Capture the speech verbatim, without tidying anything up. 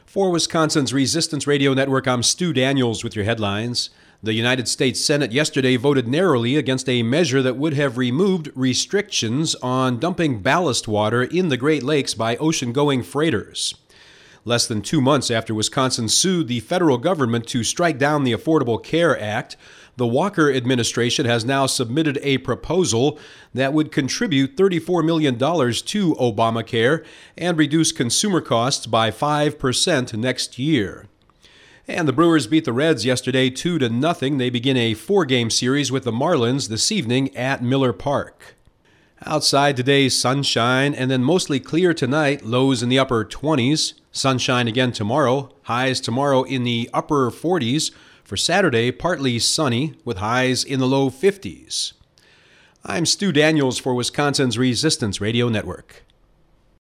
For Wisconsin's Resistance Radio Network, I'm Stu Daniels with your headlines. The United States Senate yesterday voted narrowly against a measure that would have removed restrictions on dumping ballast water in the Great Lakes by ocean-going freighters. Less than two months after Wisconsin sued the federal government to strike down the Affordable Care Act, the Walker administration has now submitted a proposal that would contribute thirty-four million dollars to Obamacare and reduce consumer costs by five percent next year. And the Brewers beat the Reds yesterday two to nothing. They begin a four-game series with the Marlins this evening at Miller Park. Outside today, sunshine and then mostly clear tonight, lows in the upper twenties. Sunshine again tomorrow, highs tomorrow in the upper forties. For Saturday, partly sunny with highs in the low fifties. I'm Stu Daniels for Wisconsin's Resistance Radio Network.